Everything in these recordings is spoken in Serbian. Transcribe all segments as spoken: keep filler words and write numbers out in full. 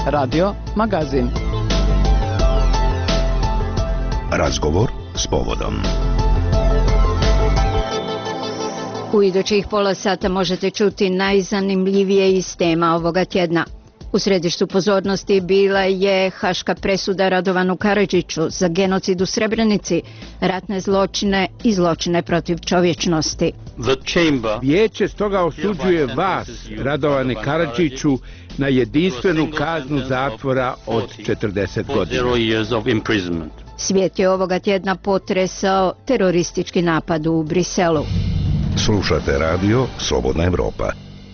Radio Magazin. Razgovor s povodom. U idućih pola sata možete čuti najzanimljivije iz tema ovoga tjedna. U središtu pozornosti bila je haška presuda Radovanu Karadžiću za genocid u Srebrenici, ratne zločine i zločine protiv čovječnosti. Vijeće stoga osuđuje vas, Radovane Karadžiću, na jedinstvenu kaznu zatvora od četrdeset godina. Svijet je ovoga tjedna potresao teroristički napad u Briselu. Slušate radio Slobodna Evropa.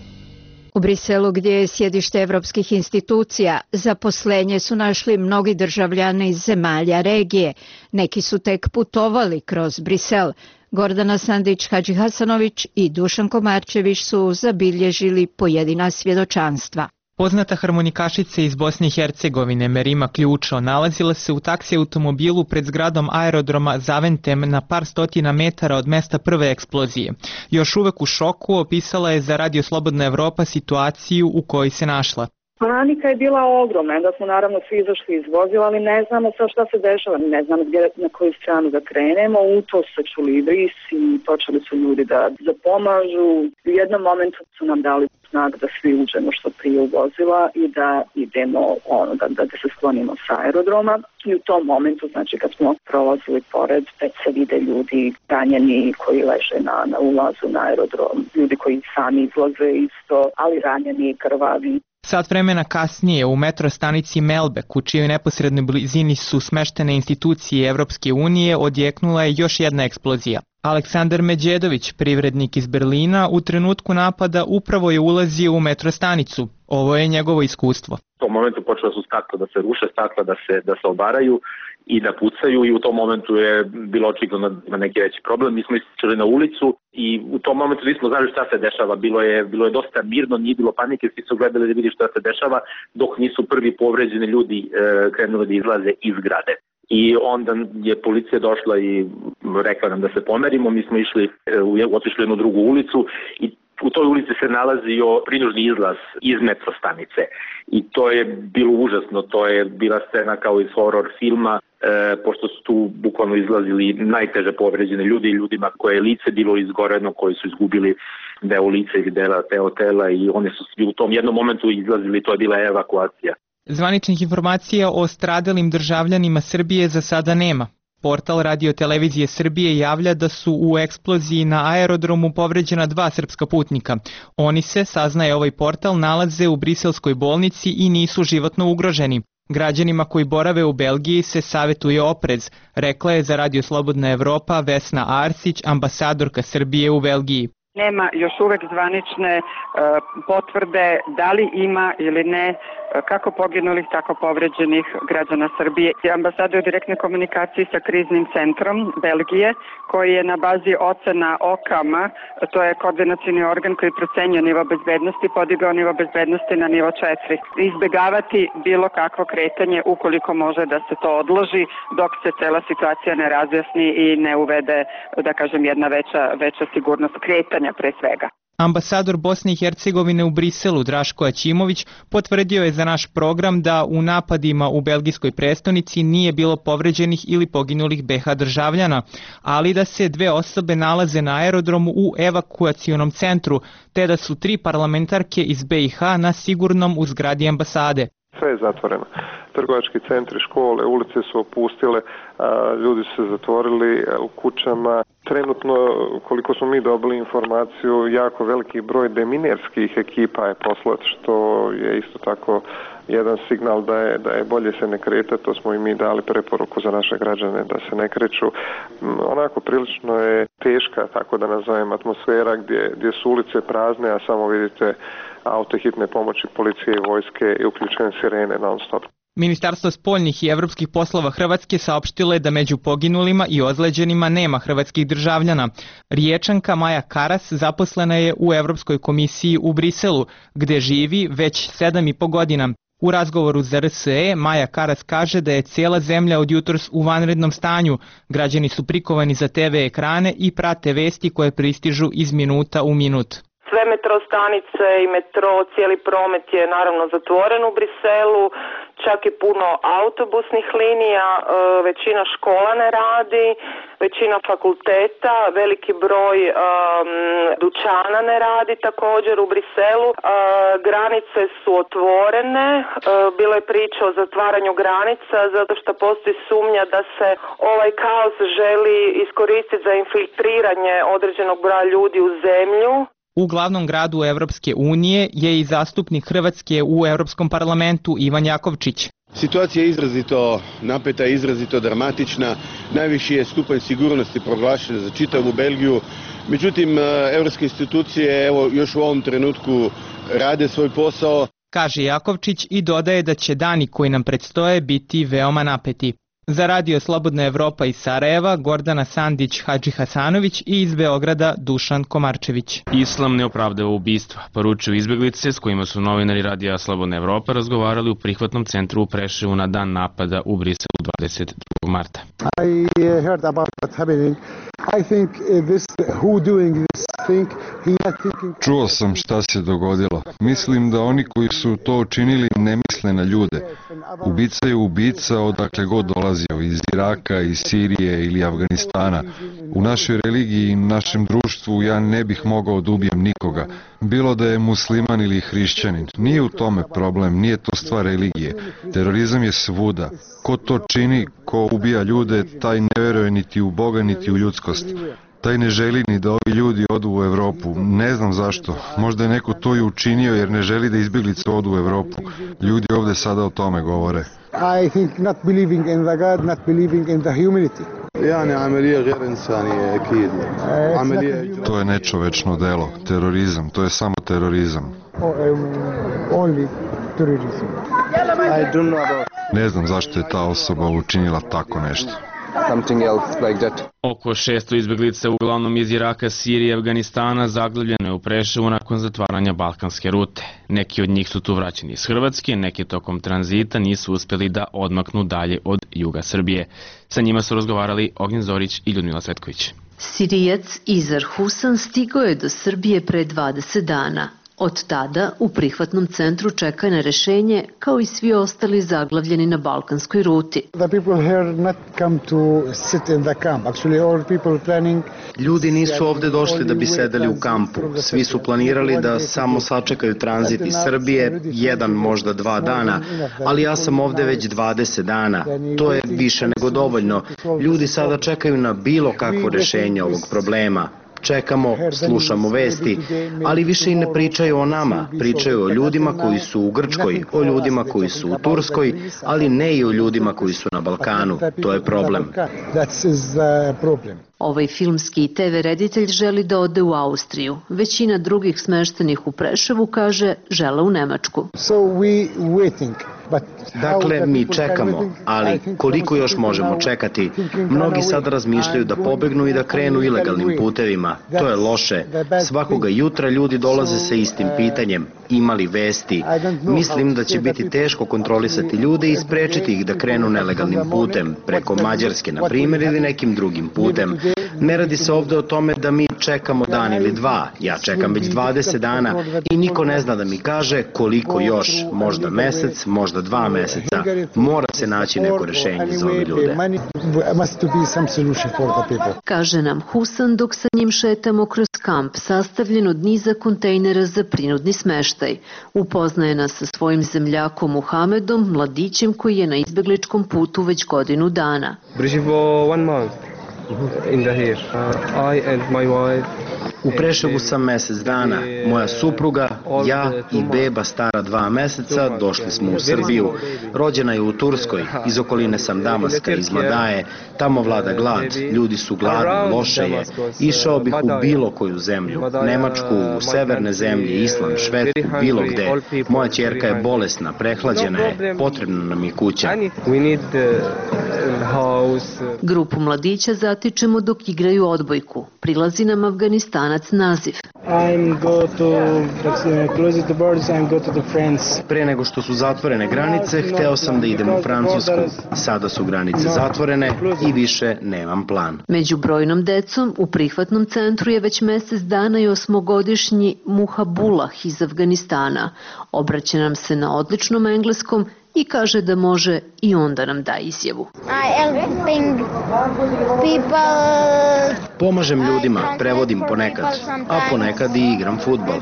U Briselu, gdje je sjedište evropskih institucija, zaposlenje su našli mnogi državljani iz zemalja regije. Neki su tek putovali kroz Brisel. Gordana Sandić-Hadžihasanović i Dušan Komarčević su zabilježili pojedina svjedočanstva. Poznata harmonikašica iz Bosne i Hercegovine Merima Ključo nalazila se u taksi automobilu pred zgradom aerodroma Zaventem na par stotina metara od mesta prve eksplozije. Još uvek u šoku opisala je za Radio Slobodna Evropa situaciju u kojoj se našla. Panika je bila ogromna, da smo naravno svi izašli iz vozila, ali ne znamo sad šta se dešava, ne znamo gdje, na koju stranu da krenemo. U to se čuli brisi i počeli su ljudi da zapomažu. U jednom momentu su nam dali znak da svi uđemo što prije u vozila i da idemo, ono, da, da, da se sklonimo sa aerodroma. I u tom momentu, znači kad smo prolazili pored, već se vide ljudi ranjeni koji leže na, na ulazu na aerodrom, ljudi koji sami izlaze isto, ali ranjeni i krvavi. Sat vremena kasnije u metro stanici Melbek, u čijoj neposrednoj blizini su smeštene institucije Evropske unije, odjeknula je još jedna eksplozija. Aleksandar Međedović, privrednik iz Berlina, u trenutku napada upravo je ulazio u metro stanicu. Ovo je njegovo iskustvo. U tom momentu počela su stakla da se ruše, stakla da se, da se obaraju i da pucaju i u tom momentu je bilo očigledno na neki veći problem. Mi smo ističali na ulicu i u tom momentu nismo znali šta se dešava. Bilo je, bilo je dosta mirno, nije bilo panike, svi su gledali da vidi šta se dešava dok nisu prvi povređeni ljudi e, krenuli da izlaze iz zgrade. I onda je policija došla i rekla nam da se pomerimo, mi smo išli, otišli u jednu drugu ulicu i u toj ulici se nalazio prinužni izlaz iz metro stanice i to je bilo užasno, to je bila scena kao iz horror filma, e, pošto su tu bukvalno izlazili najteže povređene ljudi i ljudima koje je lice bilo izgoreno, koji su izgubili deo lice ili dela teo tela i oni su u tom jednom momentu izlazili, to je bila evakuacija. Zvaničnih informacija o stradalim državljanima Srbije za sada nema. Portal Radio Televizije Srbije javlja da su u eksploziji na aerodromu povređena dva srpska putnika. Oni se, saznaje ovaj portal, nalaze u briselskoj bolnici i nisu životno ugroženi. Građanima koji borave u Belgiji se savjetuje oprez, rekla je za Radio Slobodna Evropa Vesna Arsić, ambasadorka Srbije u Belgiji. Nema još uvek zvanične uh, potvrde da li ima ili ne uh, kako poginulih, tako povređenih građana Srbije. Ambasada je u direktnoj komunikaciji sa kriznim centrom Belgije, koji je na bazi ocena O K A M-a, to je koordinacioni organ koji procenjuje nivo bezbednosti, podigao nivo bezbednosti na nivo četiri. Izbegavati bilo kakvo kretanje ukoliko može da se to odloži dok se cela situacija ne razjasni i ne uvede, da kažem, jedna veća, veća sigurnost kretanja pre svega. Ambasador Bosne i Hercegovine u Briselu Draško Aćimović potvrdio je za naš program da u napadima u belgijskoj prestonici nije bilo povređenih ili poginulih B H državljana, ali da se dve osobe nalaze na aerodromu u evakuacionom centru, te da su tri parlamentarke iz B i H na sigurnom u zgradi ambasade. Sve je zatvoreno. Trgovački centri, škole, ulice su opustile, ljudi su se zatvorili u kućama. Trenutno, koliko smo mi dobili informaciju, jako veliki broj deminerskih ekipa je poslat, što je isto tako jedan signal da je, da je bolje se ne kretati. To smo i mi dali preporuku za naše građane da se ne kreću. Onako prilično je teška, tako da nazovem, atmosfera gdje, gdje su ulice prazne, a samo vidite auto hitne pomoći, policije i vojske i uključene sirene non stop. Ministarstvo spoljnih i evropskih poslova Hrvatske saopštilo je da među poginulima i ozleđenima nema hrvatskih državljana. Riječanka Maja Karas zaposlena je u Evropskoj komisiji u Briselu, gde živi već sedam i po godina. U razgovoru za R S E Maja Karas kaže da je cijela zemlja od jutros u vanrednom stanju. Građani su prikovani za T V ekrane i prate vesti koje pristižu iz minuta u minut. sve metro stanice i metro, cijeli promet je naravno zatvoren u Briselu, čak i puno autobusnih linija, većina škola ne radi, većina fakulteta, veliki broj um, dućana ne radi također u Briselu. Uh, granice su otvorene, uh, bilo je priča o zatvaranju granica zato što postoji sumnja da se ovaj kaos želi iskoristiti za infiltriranje određenog broja ljudi u zemlju. U glavnom gradu Evropske unije je i zastupnik Hrvatske u Europskom parlamentu Ivan Jakovčić. Situacija je izrazito napeta, izrazito dramatična. Najviši je stupanj sigurnosti proglašen za čitavu Belgiju. Međutim, evropske institucije evo, još u ovom trenutku rade svoj posao. Kaže Jakovčić i dodaje da će dani koji nam predstoje biti veoma napeti. Za Radio Slobodna Evropa iz Sarajeva, Gordana Sandić Hadži Hasanović i iz Beograda Dušan Komarčević. Islam ne opravdava ubistva, poručuju izbeglice s kojima su novinari Radija Slobodna Evropa razgovarali u prihvatnom centru u Preševu na dan napada u Briselu dvadeset drugog marta. I heard about what's happening. I think this who doing this thing, he not thinking... Čuo sam šta se dogodilo. Mislim da oni koji su to učinili ne misle na ljude. Ubica je ubica odakle god dolazio, iz Iraka, iz Sirije ili Afganistana. U našoj religiji i našem društvu ja ne bih mogao da ubijem nikoga. Bilo da je musliman ili hrišćanin. Nije u tome problem, nije to stvar religije. Terorizam je svuda. Ko to čini, ko ubija ljude, taj ne veruje niti u Boga, niti u ljudskost. Taj ne želi ni da ovi ljudi odu u Evropu. Ne znam zašto. Možda je neko to i učinio jer ne želi da izbjeglice odu u Evropu. Ljudi ovde sada o tome govore. I think not believing in the God, not believing in the humanity. To je nečovečno delo. Terorizam. To je samo terorizam. Only terrorism. I don't know about... Ne znam zašto je ta osoba učinila tako nešto. Something else like that. Oko šesto izbeglica, uglavnom iz Iraka, Sirije i Afganistana, zaglavljeno je u Preševu nakon zatvaranja balkanske rute. Neki od njih su tu vraćeni iz Hrvatske, neki tokom tranzita nisu uspjeli da odmaknu dalje od juga Srbije. Sa njima su razgovarali Ognjen Zorić i Ljudmila Svetković. Sirijac Izar Husan stigao je do Srbije pre dvadeset dana. Od tada u prihvatnom centru čeka na rešenje kao i svi ostali zaglavljeni na balkanskoj ruti. Ljudi nisu ovde došli da bi sedeli u kampu. Svi su planirali da samo sačekaju tranzit iz Srbije, jedan možda dva dana, ali ja sam ovde već dvadeset dana. To je više nego dovoljno. Ljudi sada čekaju na bilo kakvo rešenje ovog problema. Čekamo, slušamo vesti, ali više i ne pričaju o nama. Pričaju o ljudima koji su u Grčkoj, o ljudima koji su u Turskoj, ali ne i o ljudima koji su na Balkanu. To je problem. Ovaj filmski i te ve reditelj želi da ode u Austriju. Većina drugih smeštenih u Preševu, kaže, žele u Nemačku. Dakle, mi čekamo, ali koliko još možemo čekati? Mnogi sad razmišljaju da pobegnu i da krenu ilegalnim putevima. To je loše. Svakoga jutra ljudi dolaze sa istim pitanjem. Imali vesti. Mislim da će biti teško kontrolisati ljude i sprečiti ih da krenu nelegalnim putem, preko Mađarske, na primjer, ili nekim drugim putem. Ne radi se ovde o tome da mi čekamo dan ili dva. Ja čekam već dvadeset dana i niko ne zna da mi kaže koliko još. Možda mesec, možda dva meseca. Mora se naći neko rešenje za ove ljude. Kaže nam Husan dok sa njim šetamo kroz kamp sastavljen od niza kontejnera za prinudni smeštaj. Upoznaje nas sa svojim zemljakom Muhamedom, mladićem koji je na izbegličkom putu već godinu dana. U Preševu sam mesec dana. Moja supruga, ja i beba stara dva meseca došli smo u Srbiju. Rođena je u Turskoj, iz okoline sam Damaska, iz Mladaje. Tamo vlada glad, ljudi su gladni, loše je. Išao bih u bilo koju zemlju. Nemačku, u severne zemlje, Island, Švedsku, bilo gde. Moja ćerka je bolesna, prehlađena je, potrebna nam je kuća. Grupu mladića za zatičemo dok igraju odbojku. Prilazi nam Afganistanac Naziv. I'm go to close the borders, I'm go to the France. Pre nego što su zatvorene granice, hteo sam da idem u Francusku. Sada su granice zatvorene i više nemam plan. Među brojnom decom u prihvatnom centru je već mesec dana i osmogodišnji Muhabullah iz Afganistana. Obraća nam se na odličnom engleskom i kaže da može i onda nam da izjavu. Pomažem ljudima, prevodim ponekad, a ponekad i igram fudbal.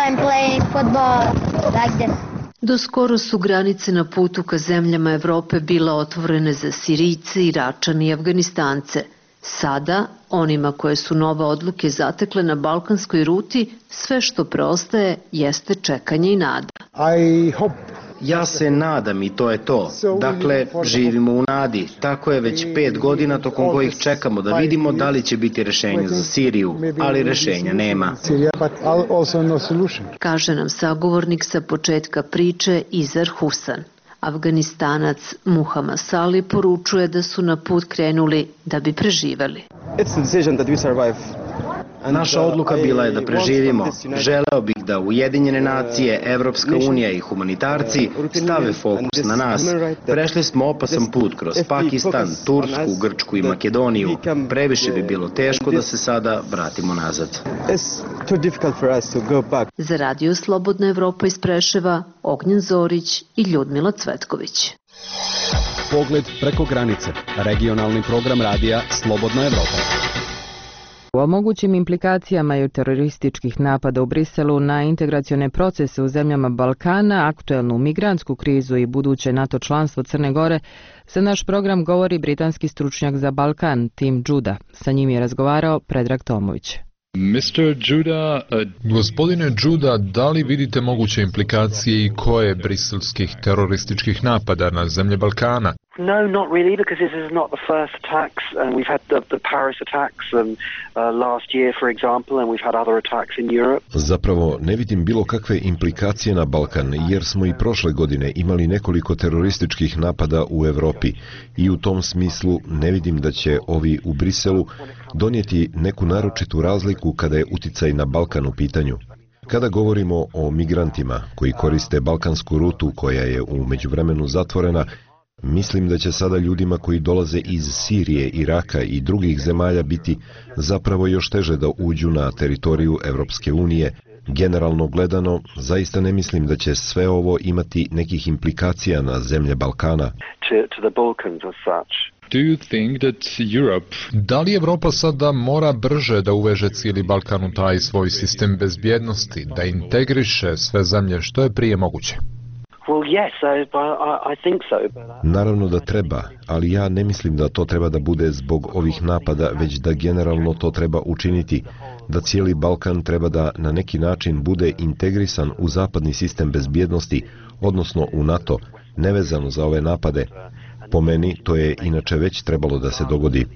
Do skoro su granice na putu ka zemljama Evrope bile otvorene za Sirijce, Iračane i Afganistance. Sada, onima koje su nove odluke zatekle na balkanskoj ruti, sve što preostaje jeste čekanje i nada. I hope Ja se nadam i to je to. Dakle, živimo u nadi. Tako je već pet godina tokom kojih čekamo da vidimo da li će biti rešenje za Siriju, ali rešenja nema. Kaže nam sagovornik sa početka priče Izar Husan. Afganistanac Muhammad Sali poručuje da su na put krenuli da bi preživeli. Naša odluka bila je da preživimo. Želeo bih da Ujedinjene nacije, Evropska unija i humanitarci stave fokus na nas. Prešli smo opasan put kroz Pakistan, Tursku, Grčku i Makedoniju. Previše bi bilo teško da se sada vratimo nazad. Za Radio Slobodna Evropa iz Preševa, Ognjen Zorić i Ljudmila Cvetković. Pogled preko granice. Regionalni program radija Slobodna Evropa. O mogućim implikacijama i terorističkih napada u Briselu na integracione procese u zemljama Balkana, aktuelnu migrantsku krizu i buduće NATO članstvo Crne Gore, za naš program govori britanski stručnjak za Balkan, Tim Judah. Sa njim je razgovarao Predrag Tomović. mister Judah, uh, gospodine Judah, da li vidite moguće implikacije i koje briselskih terorističkih napada na zemlje Balkana? No, not really, because this is not the first attacks, and we've had the, the Paris attacks um, uh, last year, for example, and we've had other attacks in Europe. Zapravo ne vidim bilo kakve implikacije na Balkan, jer smo i prošle godine imali nekoliko terorističkih napada u Evropi i u tom smislu ne vidim da će ovi u Briselu donijeti neku naročitu razliku kada je uticaj na Balkan u pitanju. Kada govorimo o migrantima koji koriste balkansku rutu koja je u međuvremenu zatvorena, mislim da će sada ljudima koji dolaze iz Sirije, Iraka i drugih zemalja biti zapravo još teže da uđu na teritoriju Evropske unije. Generalno gledano, zaista ne mislim da će sve ovo imati nekih implikacija na zemlje Balkana. To, to the Balkans as such. Do you think that Europe... Da li Evropa sada mora brže da uveže cijeli Balkan u taj svoj sistem bezbjednosti, da integriše sve zemlje što je prije moguće? Well, yes, I, I think so. Naravno da treba, ali ja ne mislim da to treba da bude zbog ovih napada, već da generalno to treba učiniti, da cijeli Balkan treba da na neki način bude integrisan u zapadni sistem bezbjednosti, odnosno u NATO, nevezano za ove napade. Po meni to je inače već trebalo da se dogodi.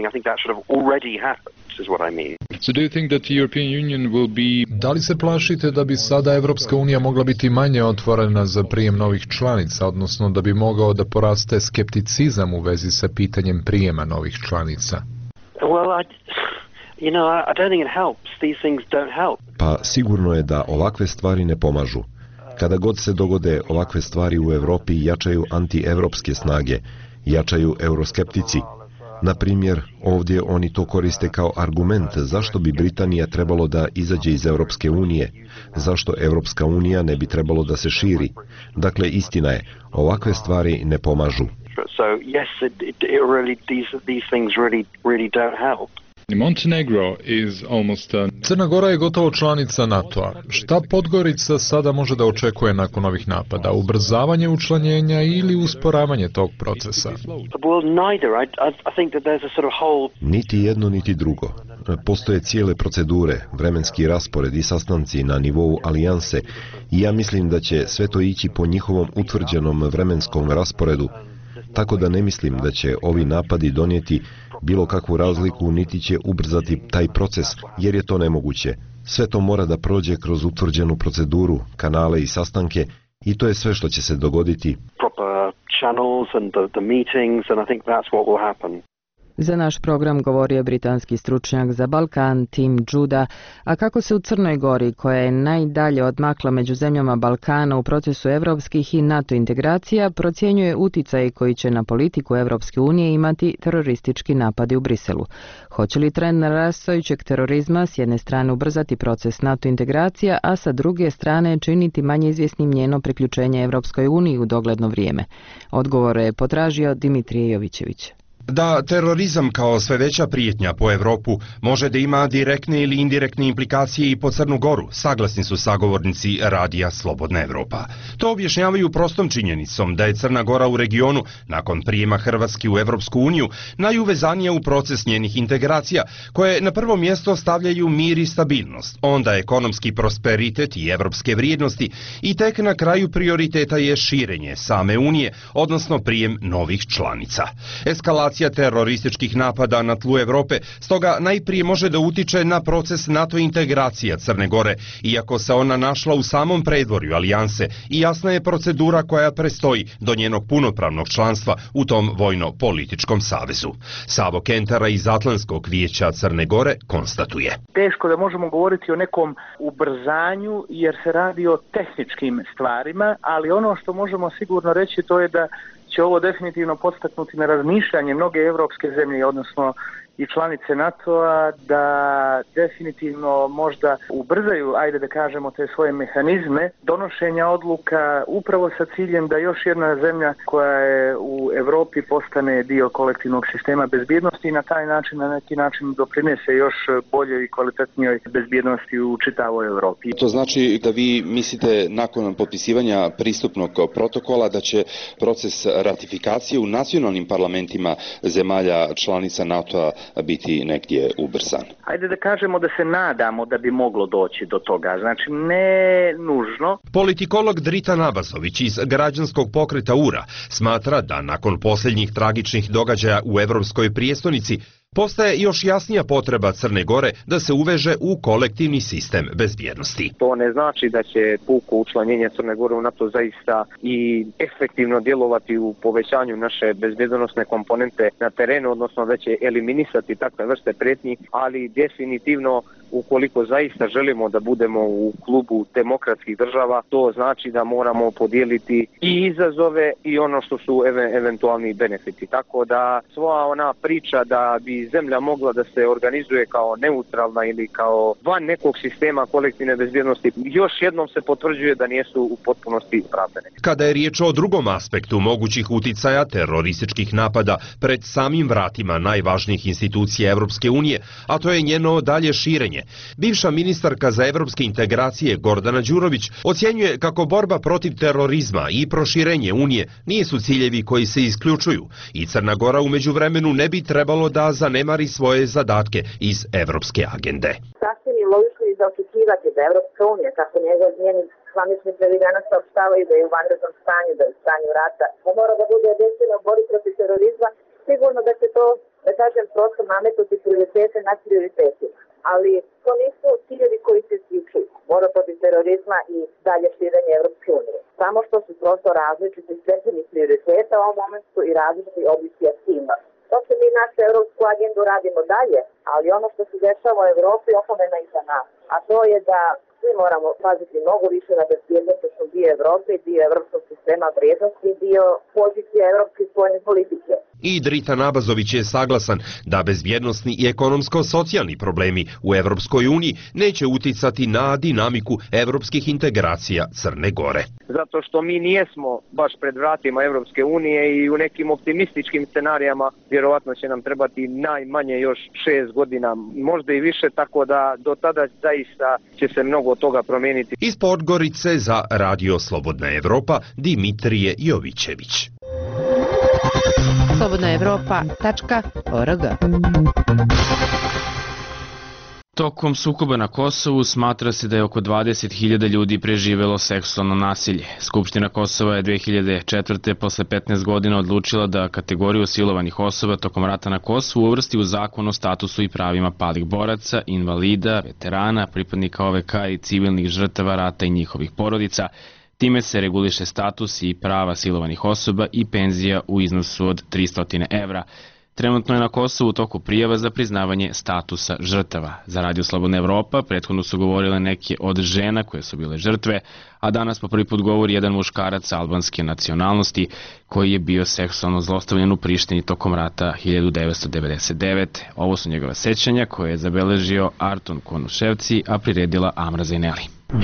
So do you think that the European Union will be... Da li se plašite da bi sada Evropska unija mogla biti manje otvorena za prijem novih članica, odnosno da bi mogao da poraste skepticizam u vezi sa pitanjem prijema novih članica? Well, I, you know, I don't think it helps. These things don't help. Pa sigurno je da ovakve stvari ne pomažu. Kada god se dogode ovakve stvari u Evropi, jačaju antievropske snage, jačaju euroskeptici. Na primjer, ovdje oni to koriste kao argument zašto bi Britanija trebalo da izađe iz Evropske unije, zašto Evropska unija ne bi trebalo da se širi. Dakle, istina je, ovakve stvari ne pomažu. So, yes, it, it, it really, these, these things really, really don't help. Montenegro is almost a... Crna Gora je gotovo članica NATO-a. Šta Podgorica sada može da očekuje nakon ovih napada? Ubrzavanje učlanjenja ili usporavanje tog procesa? Well, neither. I, I think that there's a sort of whole... Niti jedno, niti drugo. Postoje cijele procedure, vremenski raspored i sastanci na nivou alijanse i ja mislim da će sve to ići po njihovom utvrđenom vremenskom rasporedu, tako da ne mislim da će ovi napadi donijeti bilo kakvu razliku niti će ubrzati taj proces, jer je to nemoguće. Sve to mora da prođe kroz utvrđenu proceduru, kanale i sastanke i to je sve što će se dogoditi. Za naš program govorio je britanski stručnjak za Balkan Tim Juda, a kako se u Crnoj Gori, koja je najdalje odmakla među zemljama Balkana u procesu evropskih i NATO integracija, procjenjuje uticaj koji će na politiku Evropske unije imati teroristički napadi u Briselu. Hoće li trend narastajućeg terorizma s jedne strane ubrzati proces NATO integracija, a sa druge strane činiti manje izvjesnim njeno priključenje Evropskoj uniji u dogledno vrijeme? Odgovore je potražio Dimitrije Jovićević. Da terorizam kao sve veća prijetnja po Evropu može da ima direktne ili indirektne implikacije i po Crnu Goru, saglasni su sagovornici Radija Slobodna Evropa. To objašnjavaju prostom činjenicom da je Crna Gora u regionu, nakon prijema Hrvatske u Evropsku uniju, najuvezanija u proces njenih integracija, koje na prvo mjesto stavljaju mir i stabilnost, onda ekonomski prosperitet i evropske vrijednosti i tek na kraju prioriteta je širenje same Unije, odnosno prijem novih članica. Eskalacija terorističkih napada na tlu Evrope stoga najprije može da utiče na proces NATO integracija Crne Gore, iako se ona našla u samom predvorju alijanse i jasna je procedura koja prestoji do njenog punopravnog članstva u tom vojno-političkom savezu. Savo Kentara iz Atlantskog vijeća Crne Gore konstatuje. Teško da možemo govoriti o nekom ubrzanju jer se radi o tehničkim stvarima, ali ono što možemo sigurno reći to je da će ovo definitivno podstaknuti na razmišljanje mnoge evropske zemlje, odnosno i članice NATO-a, da definitivno možda ubrzaju, ajde da kažemo, te svoje mehanizme donošenja odluka upravo sa ciljem da još jedna zemlja koja je u Evropi postane dio kolektivnog sistema bezbjednosti i na taj način, na neki način doprinese još boljoj i kvalitetnijoj bezbjednosti u čitavoj Evropi. To znači da vi mislite nakon potpisivanja pristupnog protokola da će proces ratifikacije u nacionalnim parlamentima zemalja članica NATO-a biti negdje ubrzan? Ajde da kažemo da se nadamo da bi moglo doći do toga, znači ne nužno. Politikolog Dritan Abazović iz građanskog pokreta U R A smatra da nakon posljednjih tragičnih događaja u evropskoj prijestolnici postaje još jasnija potreba Crne Gore da se uveže u kolektivni sistem bezbjednosti. To ne znači da će puko učlanjenje Crne Gore u NATO zaista i efektivno djelovati u povećanju naše bezbjednosne komponente na terenu, odnosno da će eliminisati takve vrste prijetnji, ali definitivno ukoliko zaista želimo da budemo u klubu demokratskih država, to znači da moramo podijeliti i izazove i ono što su ev- eventualni benefiti. Tako da sva ona priča da bi zemlja mogla da se organizuje kao neutralna ili kao van nekog sistema kolektivne bezbjednosti, još jednom se potvrđuje da nisu u potpunosti opravdane. Kada je riječ o drugom aspektu mogućih uticaja terorističkih napada pred samim vratima najvažnijih institucija Evropske unije, a to je njeno dalje širenje, bivša ministarka za evropske integracije Gordana Đurović ocjenjuje kako borba protiv terorizma i proširenje Unije nisu ciljevi koji se isključuju i Crna Gora u međuvremenu ne bi trebalo da zanemari svoje zadatke iz evropske agende. Sasvim je logično i za očekivati da Evropska unija, kako njeni zvanični prevedena saopštavaju da je u vanrednom stanju, da je u stanju rata, da mora da bude jedinstvena u borbi protiv terorizma, sigurno da će to, da kažem, prosto nametnuti prioritete na prioritetima. Ali to nisu ciljevi koji se isključuju. Borba protiv terorizma i dalje širenje Evropske unije. Samo što su prosto različiti stepeni prioriteta u ovom momentu i različiti oblici aktivnosti. To se mi našu evropsku agendu radimo dalje, ali ono što se dešava u Evropi opomena i za nas. A to je da svi moramo paziti mnogo više na bezbjednost, što dio Evrope, dio evropskog sistema vrijednosti, dio pozicije evropske spoljne politike. I Dritan Abazović je saglasan da bezbjednosni i ekonomsko-socijalni problemi u Evropskoj uniji neće uticati na dinamiku evropskih integracija Crne Gore. Zato što mi nijesmo baš pred vratima Evropske unije i u nekim optimističkim scenarijama vjerovatno će nam trebati najmanje još šest godina, možda i više, tako da do tada zaista će se mnogo toga promijeniti. Iz Podgorice za Radio Slobodna Evropa Dimitrije Jovićević. slobodna evropa tačka org. Tokom sukoba na Kosovu smatra se da je oko dvadeset hiljada ljudi preživelo seksualno nasilje. Skupština Kosova je dve hiljade četvrte posle petnaest godina odlučila da kategoriju silovanih osoba tokom rata na Kosovu uvrsti u zakon o statusu i pravima palih boraca, invalida, veterana, pripadnika O V K i civilnih žrtava rata i njihovih porodica. Time se reguliše status i prava silovanih osoba i penzija u iznosu od tristo evra. Trenutno je na Kosovu u toku prijava za priznavanje statusa žrtava. Za Radio Slobodna Evropa prethodno su govorile neke od žena koje su bile žrtve, a danas po prvi put govori jedan muškarac albanske nacionalnosti koji je bio seksualno zlostavljen u Prištini tokom rata hiljadu devetsto devedeset devete. Ovo su njegova sećanja koje je zabeležio Arton Konuševci, a priredila Amra Zajneli.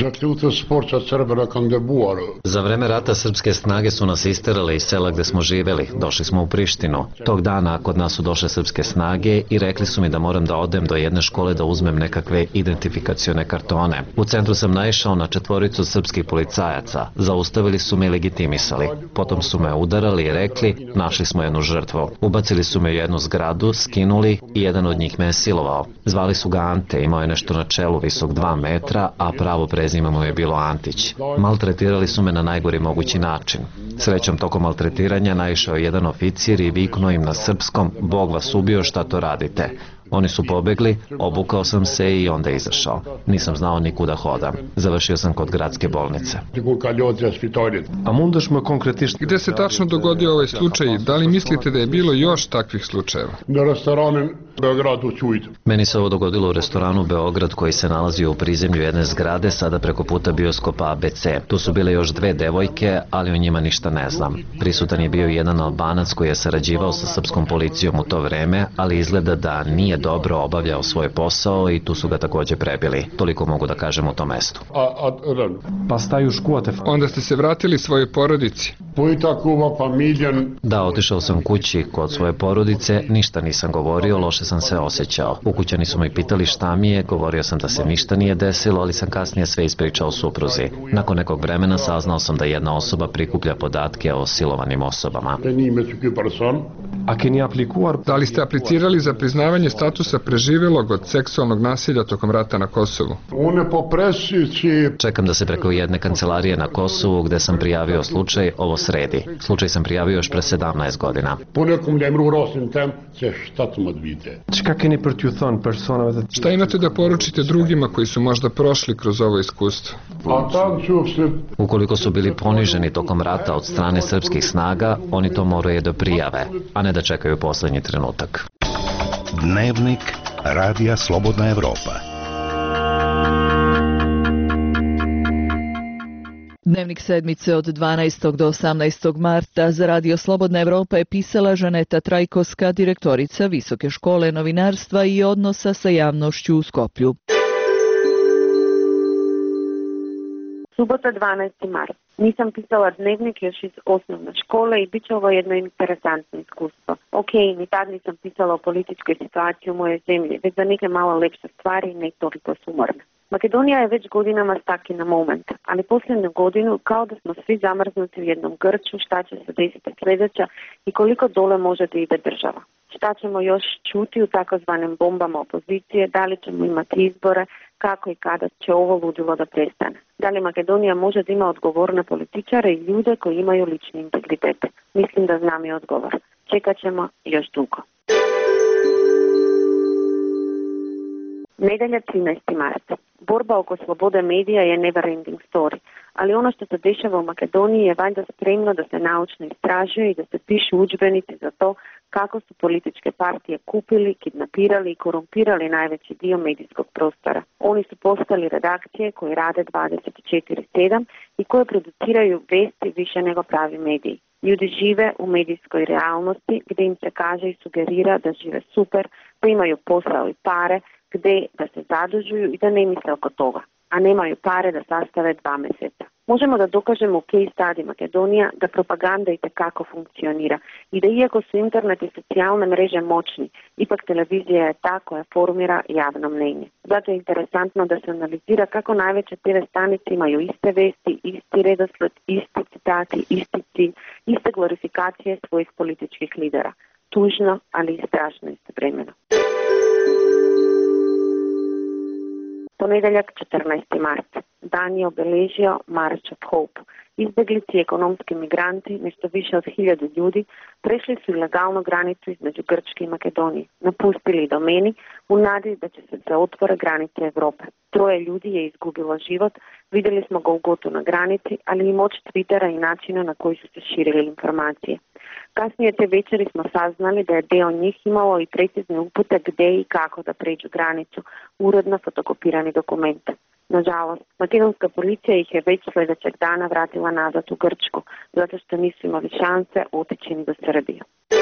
Za vreme rata srpske snage su nas isterali iz sela gde smo živeli. Došli smo u Prištinu. Tog dana kod nas su došle srpske snage i rekli su mi da moram da odem do jedne škole da uzmem nekakve identifikacione kartone. U centru sam naišao na četvoricu srpskih policajaca. Zaustavili su me i legitimisali. Potom su me udarali i rekli, našli smo jednu žrtvu. Ubacili su me u jednu zgradu, skinuli i jedan od njih me je silovao. Zvali su ga Ante, imao je nešto na čelu visok dva metra, a pravo prezime mu je bilo Antić. Maltretirali su me na najgori mogući način. Srećom, tokom maltretiranja naišao je jedan oficir i viknuo im na srpskom, Bog vas ubio, šta to radite? Oni su pobegli, obukao sam se i onda izašao. Nisam znao nikuda hodam. Završio sam kod gradske bolnice. Gde se tačno dogodio ovaj slučaj? Da li mislite da je bilo još takvih slučajeva? Meni se ovo dogodilo u restoranu Beograd koji se nalazio u prizemlju jedne zgrade, sada preko puta bioskopa A B C. Tu su bile još dve devojke, ali o njima ništa ne znam. Prisutan je bio jedan Albanac koji je sarađivao sa srpskom policijom u to vreme, ali izgleda da nije dobro obavljao svoj posao i tu su ga takođe prebili. Toliko mogu da kažem u tom mestu. Onda ste se vratili svojoj porodici? Da, otišao sam kući kod svoje porodice, ništa nisam govorio, loše sam se osjećao. Ukućani su me pitali šta mi je, govorio sam da se ništa nije desilo, ali sam kasnije sve ispričao supruzi. Nakon nekog vremena saznao sam da jedna osoba prikuplja podatke o silovanim osobama. Da li ste aplicirali za priznavanje statusa preživelog od seksualnog nasilja tokom rata na Kosovu? Čekam da se preko jedne kancelarije na Kosovu gde sam prijavio slučaj ovo sredi. Slučaj sam prijavio još pre sedamnaest godina. Šta imate da poručite drugima koji su možda prošli kroz ovo iskustvo? Ukoliko su bili poniženi tokom rata od strane srpskih snaga, oni to moraju da prijave, a ne da čekaju poslednji trenutak. Dnevnik Radija Slobodna Evropa. Dnevnik sedmice od dvanaestog do osamnaestog marta za Radio Slobodna Evropa je pisala Žaneta Trajkovska, direktorica Visoke škole novinarstva i odnosa sa javnošću u Skoplju. Subota dvanaesti mart. Nisam pisala dnevnik još iz osnovne škole i bit će ovo jedno interesantno iskustvo. Ok, ni tad nisam pisala o političkoj situaciji u moje zemlji, već za neke malo lepše stvari, ne toliko sumorne. Makedonija je već godinama stuck in a moment, ali posljednju godinu kao da smo svi zamrznuti u jednom grču, šta će se desiti sljedeća i koliko dole može da ide država. Šta ćemo još čuti u takozvanim bombama opozicije, da li ćemo imati izbore, kako i kada će ovo ludilo da prestane. Da li Makedonija može da ima odgovorne političare i ljude koji imaju lični integritet? Mislim da znam i odgovor. Čekat ćemo još dugo. Nedelja trinaesti mart. Borba oko slobode medija je never ending story, ali ono što se dešava u Makedoniji je valjda spremno da se naučno istražuje i da se pišu udžbenici za to kako su političke partije kupili, kidnapirali i korumpirali najveći dio medijskog prostora. Oni su postali redakcije koje rade dvadeset četiri sedam i koje produciraju vesti više nego pravi mediji. Ljudi žive u medijskoj realnosti gdje im se kaže i sugerira da žive super, pa imaju posao i pare, gdje da se zadužuju i da ne misle oko toga, a nemaju pare da sastave dva mjeseca. Možemo da dokažemo u case study Makedonija da propaganda i tekako funkcionira i da iako su internet i socijalne mreže moćni, ipak televizija je ta koja formira javno mnenje. Zato je interesantno da se analizira kako najveće te ve stanice imaju iste vesti, isti redosled, isti citati, isti cilj, iste glorifikacije svojih političkih lidera. Tužno, ali i strašno istovremeno. Ponedeljak četrnaesti mart. Dan je obeležio March of Hope. Izbeglici i ekonomski migranti, nešto više od hiljadu ljudi, prešli su ilegalno granicu između Grčke i Makedonije, napustili domeni u nadi da će se da otvore granice Evrope. Troje ljudi je izgubilo život, vidjeli smo ga u gotu na granici, ali i moć Twittera i načina na koji su se širile informacije. Kasnije te večeri smo saznali da je deo njih imalo i precizne upute gde i kako da pređu granicu, uredno fotokopirani dokument. Nažalost, makedonska policija ih je već sljedećeg dana vratila nazad u Grčku, zato što nisu imali šanse otići ni do Srbije.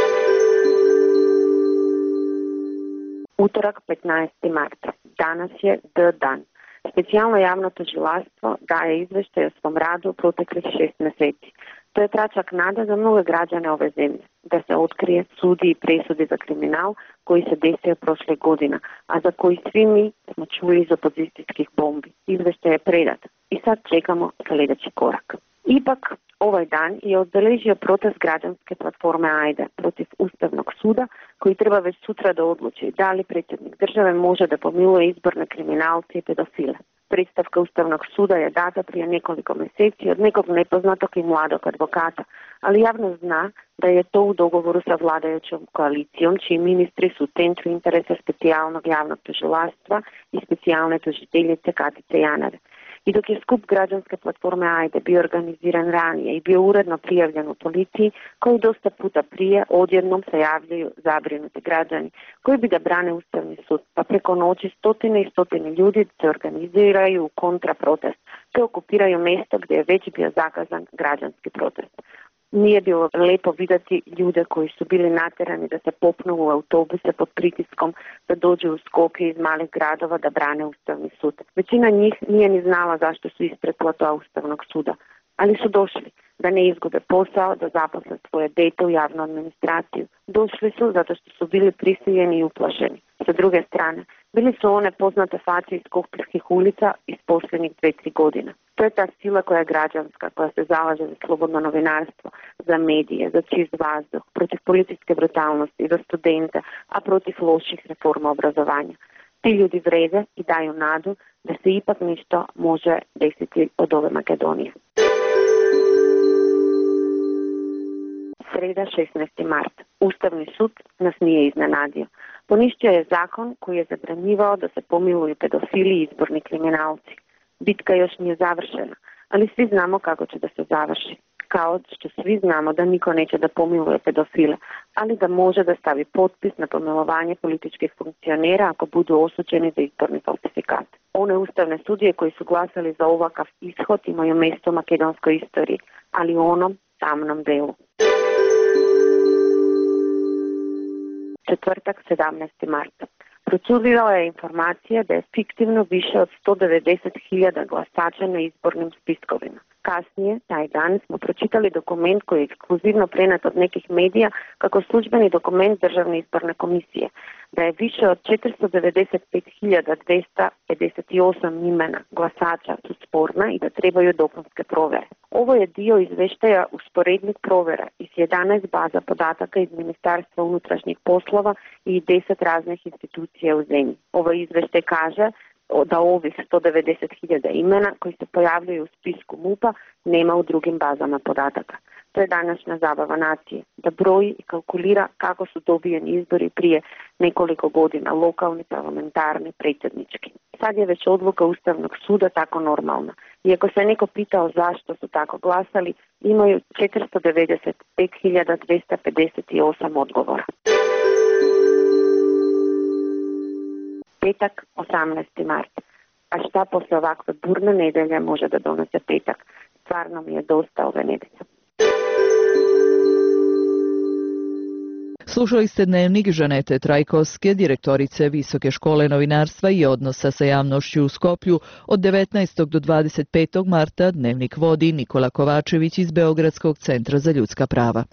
Utorak petnaesti marta. Danas je D dan. Specijalno javno tužilaštvo daje izveštaj o svom radu proteklih šest meseci. To je tračak nada za mnoge građane ove zemlje, da se otkrije, sudi i presudi za kriminal koji se desio prošle godine, a za koji svi mi smo čuli iz opozicijskih bombi. Izveštaj je predat i sad čekamo sljedeći korak. Ipak, ovaj dan je obeležio protest građanske platforme Ajde protiv Ustavnog suda, koji treba već sutra da odluči da li predsjednik države može da pomiluje izborne kriminalce i pedofile. Predstavka Ustavnog suda je data prije nekoliko mjeseci od nekog nepoznatog i mladog advokata, ali javno zna da je to u dogovoru sa vladajućom koalicijom, čiji ministri su u centru interesa specijalnog javnog tužilaštva i specijalne tužiteljice Katice Janare. I dok je skup građanske platforme Ajde bio organiziran ranije i bio uredno prijavljen u policiji, koji dosta puta prije odjednom se javljaju zabrinuti građani koji bi da brane Ustavni sud, pa preko noći stotine i stotine ljudi se organiziraju u kontraprotest, te okupiraju mjesto gdje je već bio zakazan građanski protest. Nije bilo lepo vidjeti ljude koji su bili naterani da se popnu u autobuse pod pritiskom, da dođu u Skopje iz malih gradova da brane Ustavni sud. Većina njih nije ni znala zašto su ispred plota Ustavnog suda, ali su došli da ne izgube posao, da zaposle svoje dete u javnu administraciju. Došli su zato što su bili prisiljeni i uplašeni. Sa druge strane, bili su one poznate face iz skopskih ulica iz posljednjih dve, tri godina. To je ta sila koja je građanska, koja se zalaže za slobodno novinarstvo, za medije, za čist vazduh, protiv policijske brutalnosti, za studente, a protiv loših reforma obrazovanja. Ti ljudi vrede i daju nadu da se ipak nešto može desiti od ove Makedonije. Sreda šesnaesti marta. Ustavni sud nas nije iznenadio. Poništio je zakon koji je zabranjivao da se pomiluju pedofili i izborni kriminalci. Bitka još nije završena, ali svi znamo kako će da se završi. Kao što svi znamo da niko neće da pomiluje pedofile, ali da može da stavi potpis na pomilovanje političkih funkcionera ako budu osuđeni za izborni falsifikat. One ustavne sudije koji su glasali za ovakav ishod imaju mjesto u makedonskoj istoriji, ali u onom tamnom delu. Četvrtak sedamnaesti marta. Procurila je informacija da je fiktivno više od sto devedeset hiljada glasača na izbornim spiskovima. Kasnije, taj dan, smo pročitali dokument koji je ekskluzivno prenet od nekih medija kako službeni dokument Državne izborne komisije, da je više od četiristo devedeset pet hiljada dvesta pedeset osam imena glasača su sporna i da trebaju dopunske provere. Ovo je dio izveštaja usporednih provera iz jedanaest baza podataka iz Ministarstva unutrašnjih poslova i deset raznih institucija u zemlji. Ovaj izveštaj kaže da ovih sto devedeset hiljada imena koji se pojavljaju u spisku MUP-a nema u drugim bazama podataka. To je današnja zabava nacije, da broji i kalkulira kako su dobijeni izbori prije nekoliko godina, lokalni, parlamentarni, predsjednički. Sad je već odluka Ustavnog suda tako normalna. Iako se neko pitao zašto su tako glasali, imaju četiristo devedeset pet hiljada dvesta pedeset osam odgovora. Petak, osamnaesti marta. A šta posle ovakve burne nedelje može da donese petak? Stvarno mi je dosta ove nedelje. Slušali ste dnevnik Žanete Trajkovske, direktorice Visoke škole novinarstva i odnosa sa javnošću u Skoplju. Od devetnaestog do dvadeset petog marta dnevnik vodi Nikola Kovačević iz Beogradskog centra za ljudska prava.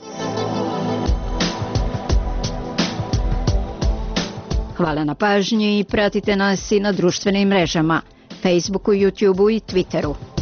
Hvala na pažnji i pratite nas i na društvenim mrežama, Facebooku, YouTubeu i Twitteru.